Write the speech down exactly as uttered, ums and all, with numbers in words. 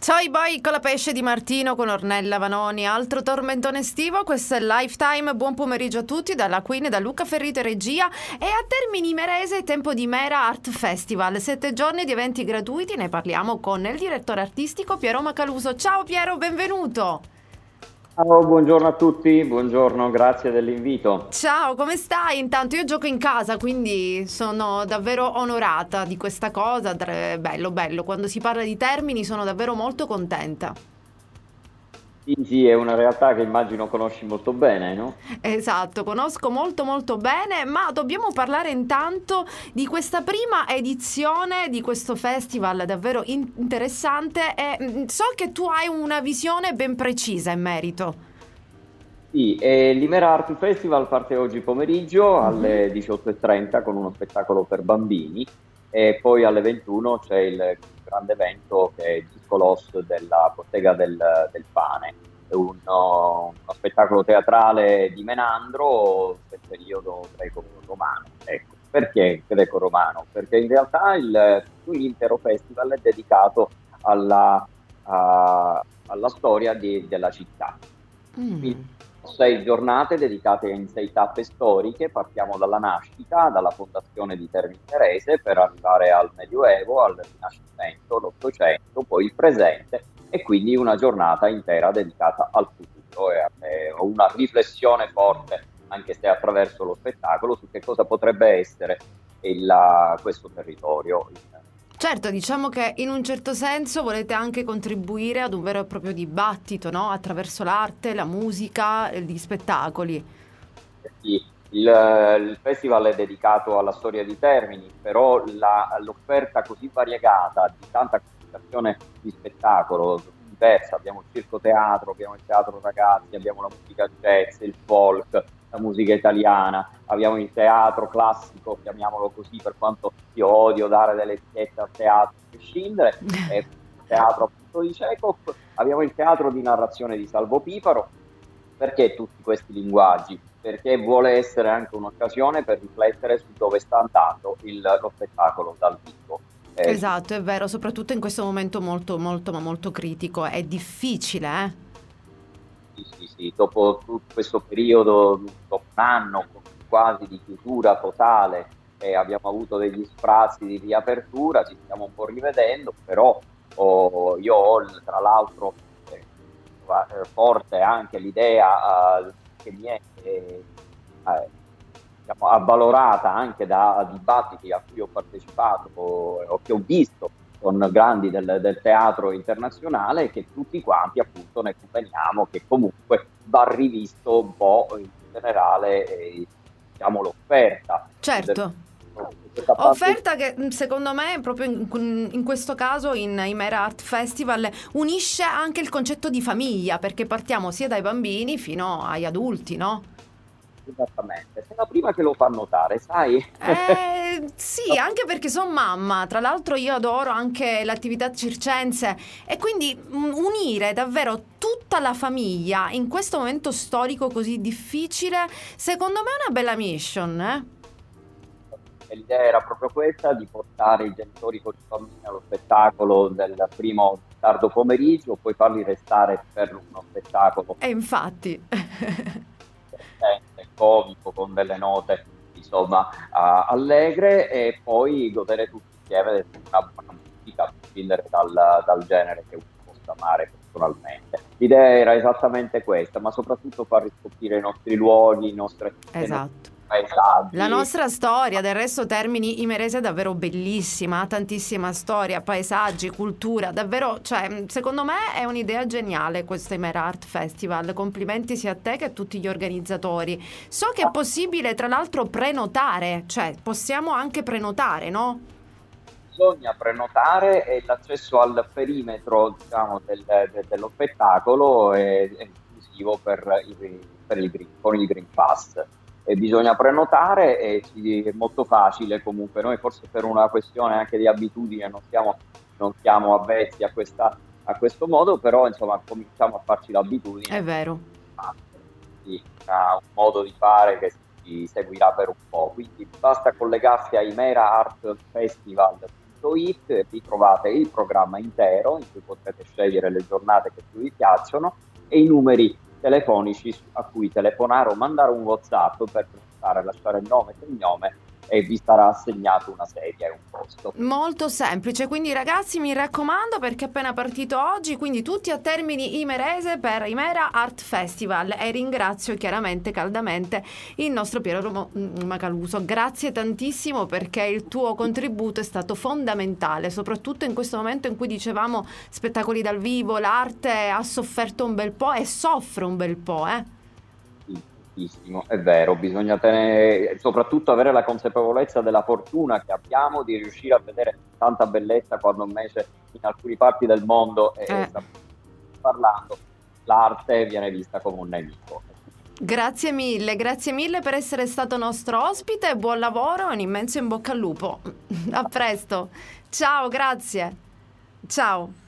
Ciao boy con la pesce di Martino con Ornella Vanoni, altro tormentone estivo, questo è Lifetime, buon pomeriggio a tutti dalla Queen, da Luca Ferrito e regia. E a Termini Imerese tempo di Mera Art Festival, sette giorni di eventi gratuiti, ne parliamo con il direttore artistico Piero Macaluso. Ciao Piero, benvenuto. Ciao, buongiorno a tutti, buongiorno, grazie dell'invito. Ciao, come stai? Intanto io gioco in casa, quindi sono davvero onorata di questa cosa, dre- bello bello, quando si parla di Termini sono davvero molto contenta. Sì, sì, è una realtà che immagino conosci molto bene, no? Esatto, conosco molto molto bene, ma dobbiamo parlare intanto di questa prima edizione di questo festival davvero in- interessante e mm, so che tu hai una visione ben precisa in merito. Sì, e l'Imera Art Festival parte oggi pomeriggio Mhm. alle diciotto e trenta con uno spettacolo per bambini e poi alle ventuno c'è il grande evento che è il Disco Lost della Bottega del, del Pane. È uno, uno spettacolo teatrale di Menandro del periodo greco-romano. Ecco. Perché greco-romano? Perché in realtà il, tutto l'intero festival è dedicato alla, a- alla storia di- della città. Quindi Mm. sei giornate dedicate in sei tappe storiche, partiamo dalla nascita, dalla fondazione di Termini Imerese per arrivare al Medioevo, al Rinascimento, l'Ottocento, poi il presente e quindi una giornata intera dedicata al futuro e a e a una riflessione forte, anche se attraverso lo spettacolo, su che cosa potrebbe essere il- questo territorio. Certo, diciamo che in un certo senso volete anche contribuire ad un vero e proprio dibattito, no? Attraverso l'arte, la musica, e gli spettacoli. Sì, il, il festival è dedicato alla storia di Termini, però la- l'offerta così variegata di tanta comunicazione di spettacolo diversa, abbiamo il circo-teatro, abbiamo il teatro ragazzi, abbiamo la musica jazz, il folk, la musica italiana, abbiamo il teatro classico, chiamiamolo così, per quanto io odio dare delle etichette al teatro, a prescindere, è il teatro appunto di Chekhov, abbiamo il teatro di narrazione di Salvo Piparo. Perché tutti questi linguaggi? Perché vuole essere anche un'occasione per riflettere su dove sta andando il, lo spettacolo dal vivo. Eh, su- Esatto, è vero, soprattutto in questo momento molto, molto, ma molto critico. È difficile, eh? sì, sì, sì, dopo tutto questo periodo, dopo un anno quasi di chiusura totale, e abbiamo avuto degli sprazzi di riapertura, ci stiamo un po' rivedendo, però oh, io ho il- tra l'altro eh, va- eh, forte anche l'idea eh, che mi è eh, eh, diciamo, avvalorata anche da dibattiti a cui ho partecipato o, o che ho visto con grandi del, del teatro internazionale, che tutti quanti appunto ne conveniamo che comunque va rivisto un po' in generale eh, diciamo, l'offerta del- Certo. di questa parte. Offerta che mh, secondo me proprio in, in questo caso in Imera Art Festival unisce anche il concetto di famiglia, perché partiamo sia dai bambini fino agli adulti, no? Esattamente, se la prima che lo fa notare, sai? Eh, sì, anche perché sono mamma, tra l'altro io adoro anche l'attività circense e quindi mh, unire davvero tutta la famiglia in questo momento storico così difficile, secondo me è una bella mission, eh? E l'idea era proprio questa, di portare i genitori con i bambini allo spettacolo del primo tardo pomeriggio, poi farli restare per uno spettacolo E infatti. divertente, comico, con delle note insomma ah, allegre e poi godere tutti insieme di una buona musica, a prescindere dal, dal genere che uno possa amare personalmente. L'idea era esattamente questa, ma soprattutto far riscoprire i nostri luoghi, i nostri, i nostri Esatto. La paesaggi. nostra storia, del resto Termini Imerese è davvero bellissima, ha tantissima storia, paesaggi, cultura, davvero, cioè, secondo me è un'idea geniale questo Imera Art Festival. Complimenti sia a te che a tutti gli organizzatori. So che è possibile tra l'altro prenotare, cioè possiamo anche prenotare, no? Bisogna prenotare e l'accesso al perimetro, diciamo, del- de- dello spettacolo è, è inclusivo per il, per il green- con il Green Pass. E bisogna prenotare e ci- è molto facile comunque. Noi forse per una questione anche di abitudine non siamo, non siamo avvezzi a, questa- a questo modo, però insomma cominciamo a farci È l'abitudine. vero. Sì, ha un modo di fare che si seguirà per un po'. Quindi basta collegarsi a imera art festival punto it, vi trovate il programma intero in cui potrete scegliere le giornate che più vi piacciono e i numeri telefonici a cui telefonare o mandare un WhatsApp per prenotare, lasciare il nome e cognome e vi sarà assegnato una sedia e un posto. Molto semplice, quindi ragazzi mi raccomando, perché è appena partito oggi, quindi tutti a Termini Imerese per Imera Art Festival, e ringrazio chiaramente caldamente il nostro Piero Macaluso. Grazie tantissimo, perché il tuo contributo è stato fondamentale, soprattutto in questo momento in cui dicevamo spettacoli dal vivo, l'arte ha sofferto un bel po' e soffre un bel po', eh? È vero, bisogna tenere, soprattutto avere la consapevolezza della fortuna che abbiamo di riuscire a vedere tanta bellezza, quando invece in alcune parti del mondo, eh. Eh, parlando, l'arte viene vista come un nemico. Grazie mille, grazie mille per essere stato nostro ospite, buon lavoro e un immenso in bocca al lupo. A presto, ciao, grazie, ciao.